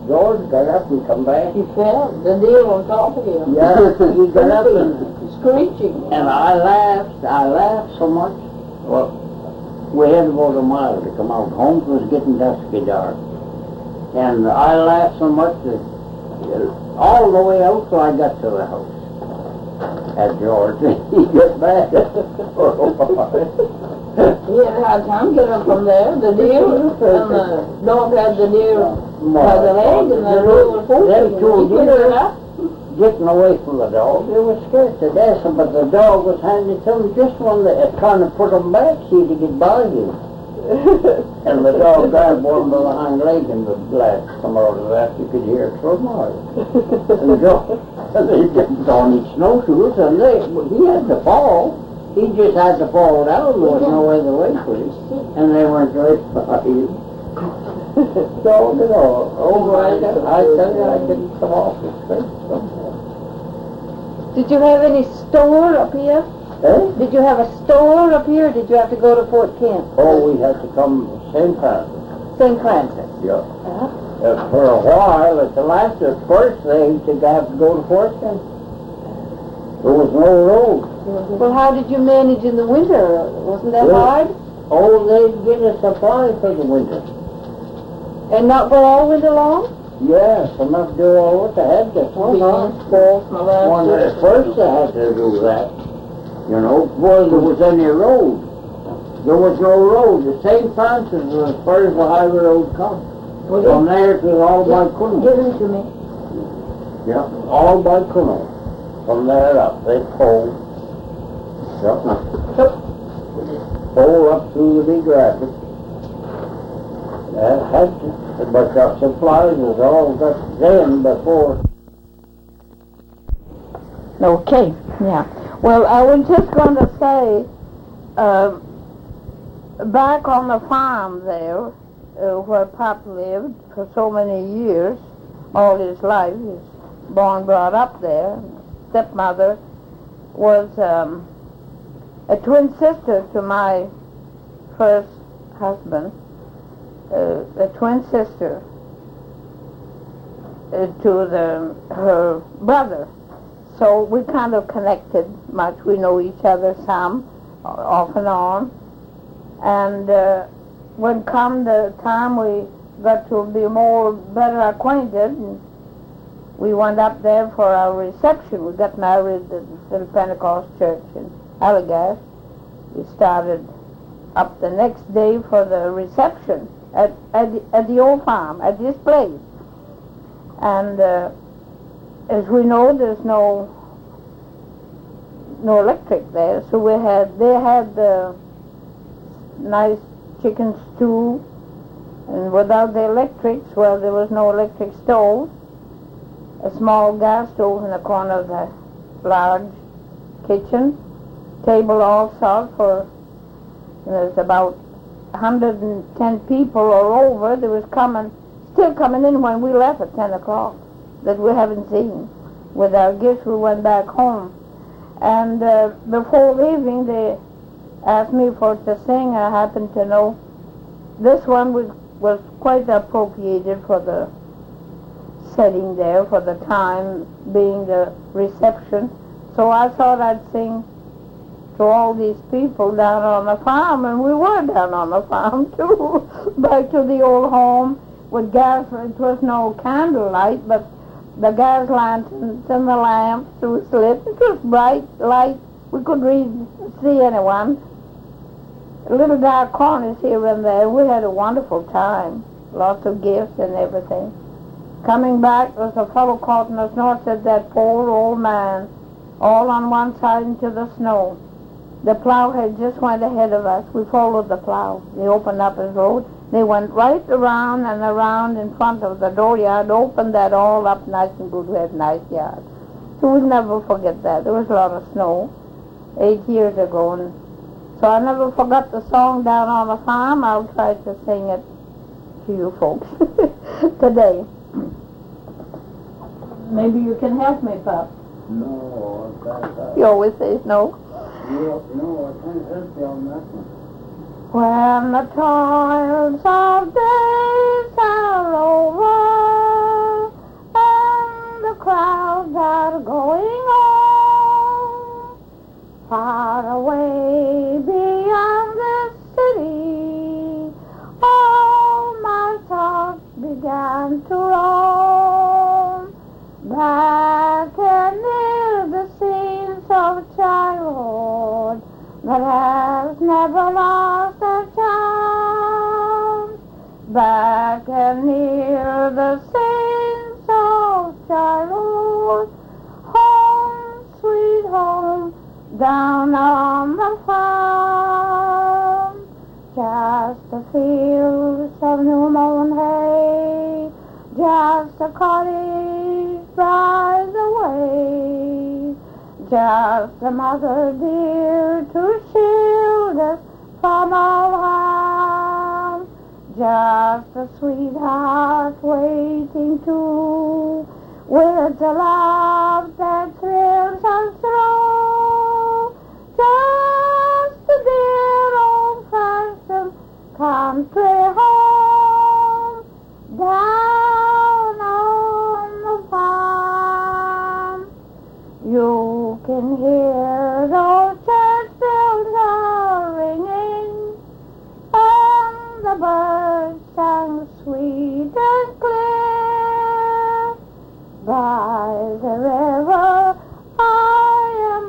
George got up and come back. He fell. The deer on top of him. Yeah, he got up and Screeching. And I laughed so much. Well, we had about a mile to come out. Home was getting dusky dark. And I laughed so much that all the way out till I got to the house. At George, he got back. He had a hard time getting from there. The deer and the dog had the deer by the leg and the deer was Them two pushing. deer getting away from the dog. They were scared to death, but the dog was handy to them just when they trying to put them back, see to get by you. And the dog grabbed one by the hind leg and the blast come out of that. You could hear it from miles. And they jumped on his snowshoes and he had to fall. He just had to fall down. There was no other way for him. And they weren't right by you. Dog and all. Oh, I tell you, I couldn't come off his face. Did you have any store up here? Eh? Did you have a store up here, or did you have to go to Fort Kent? Oh, we had to come to St. Francis. St. Francis. Yeah. For a while, at first they used to have to go to Fort Kent. There was no road. Well, how did you manage in the winter? Wasn't that hard? Oh, they'd get a supply for the winter. And not go all winter long? Yes, enough to do all what they had to. When at first they had to do that, you know, before there was any road. There was no road. The St. Francis was as far as the highway road comes. From there it was all by Kuno. Give them to me. Yeah, all by Kuno. From there up, they pulled. Yep. Pull up through the big rapids. But the supplies was all got then before. Okay, yeah. Well, I was just going to say, back on the farm there, where Pop lived for so many years, all his life, he was born, brought up there. Stepmother was a twin sister to my first husband, a twin sister to her brother. So we kind of connected much. We know each other some, off and on. And when come the time we got to be better acquainted, and we went up there for our reception. We got married at the Little Pentecost Church in Allagash. We started up the next day for the reception at the old farm, at this place. And as we know, there's no electric there, so they had the nice chicken stew, and without the electrics, well, there was no electric stove. A small gas stove in the corner of the large kitchen, table all set for, there's about 110 people or over. There was still coming in when we left at 10 o'clock that we haven't seen. With our gifts, we went back home. And before leaving, they asked me to sing. I happened to know this one was quite appropriated for the setting there, for the time being the reception. So I thought I'd sing to all these people down on the farm, and we were down on the farm too, back to the old home with gas. It was no candlelight, but the gas lanterns and the lamps was lit. It was bright light. We could see anyone. Little dark corners here and there. We had a wonderful time. Lots of gifts and everything. Coming back, there was a fellow caught in the snow. Said that poor old man, all on one side into the snow. The plow had just went ahead of us. We followed the plow. They opened up his road. They went right around and around in front of the dooryard, opened that all up nice and good. We had a nice yard. So we'll never forget that. There was a lot of snow 8 years ago. And so I never forgot the song down on the farm. I'll try to sing it to you folks today. Maybe you can help me, Pop. No, I can't. You always say no. No, I can't help you on that one. When the toils of days are over, began to roam back and near the scenes of childhood that has never lost their charm. Back and near the scenes of childhood, home, sweet home, down on the farm. Just the fields of new mown hay, just a cottage by the way, just a mother dear to shield us from all harm, just a sweetheart waiting to, with the love that thrills us through, just a dear old-fashioned country home down on the farm. You can hear those church bells are ringing, and the birds sang sweet and clear. By the river I am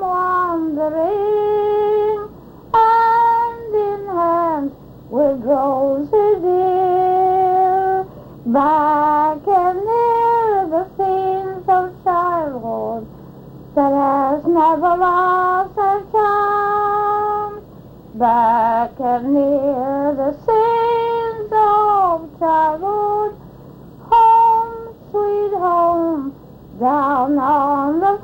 wandering, hand in hand with Rosie dear, back and near the scenes of childhood that has never lost their charm. Back and near the scenes of childhood, home, sweet home, down on the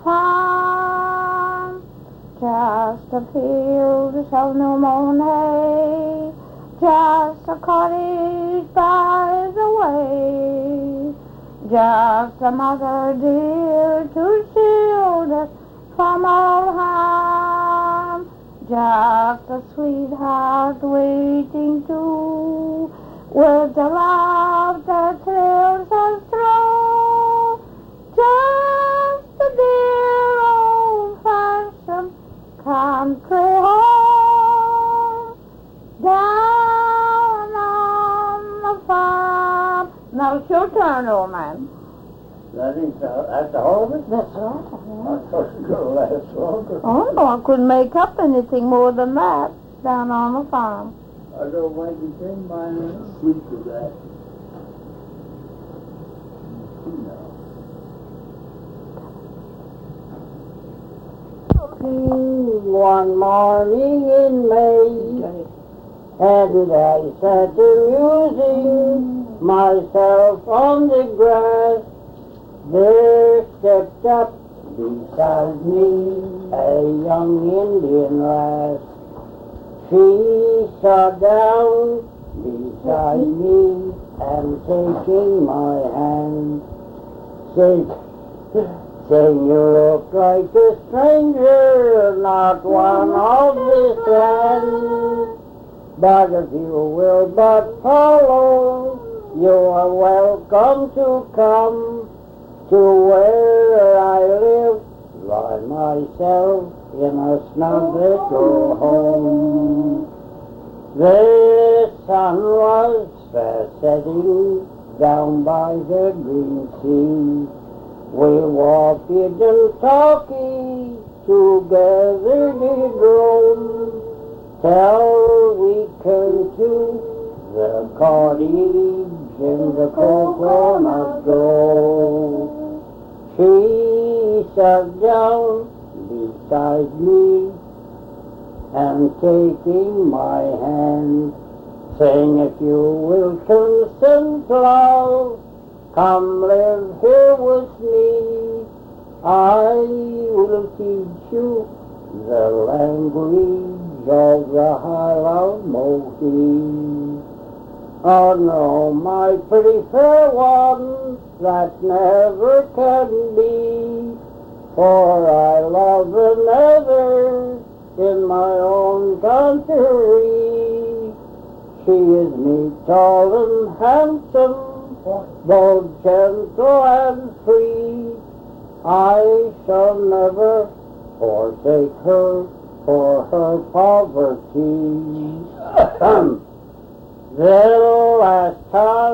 farm. Just a field of new mown hay, just a cottage by the way, just a mother dear to shield us from all harm, just a sweetheart waiting to, with the love that thrills us through, just a dear old-fashioned country home down on the farm. Now it's your turn, old man. That's all of it? That's right. I thought it was going to last longer. Oh, no, I couldn't make up anything more than that down on the farm. I don't want to take my sleep to that. One morning in May, and I sat amusing myself on the grass. There stepped up beside me a young Indian lass. She sat down beside me and taking my hand, saying, you look like a stranger, not one of this land. But if you will but follow, you are welcome to come to where I live by myself in a snug little home. The sun was setting down by the green sea. We walked and talking together did roam, till we came to the cottage in the coconut grove. She sat down beside me and taking my hand, saying, if you will consent, love, come live here with me. I will teach you the language of the Highland Mohi. Oh no, my pretty fair one, that never can be, for I love another in my own country. She is me tall and handsome, both gentle and free. I shall never forsake her for her poverty. The last time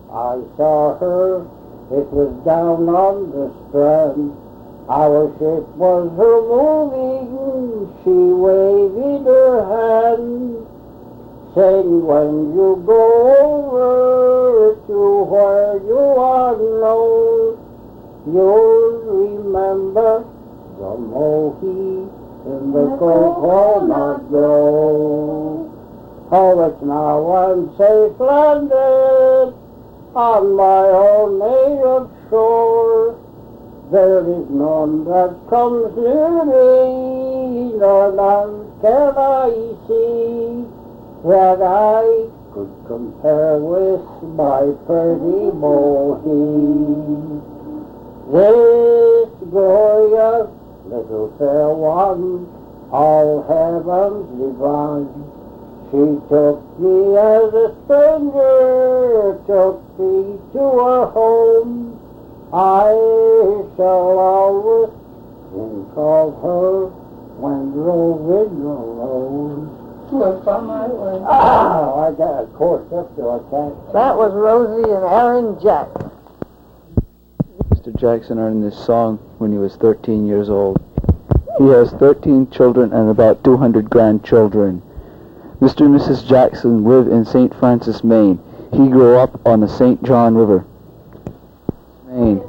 I saw her, it was down on the strand. Our ship was moving, she waved her hand, saying, when you go over to where you are known, you'll remember the Mohi in the coconut grove. Oh, it's now I'm safe landed on my own native shore. There is none that comes near me, nor none can I see, that I could compare with my pretty Mohi. This glorious little fair one, all heaven's divine, she took me as a stranger, took me to her home. I shall always think of her when roving alone. I got a course up there, I can't. That was Rosie and Aaron Jack. Mr. Jackson earned this song when he was 13 years old. He has 13 children and about 200 grandchildren. Mr. and Mrs. Jackson live in St. Francis, Maine. He grew up on the St. John River, Maine.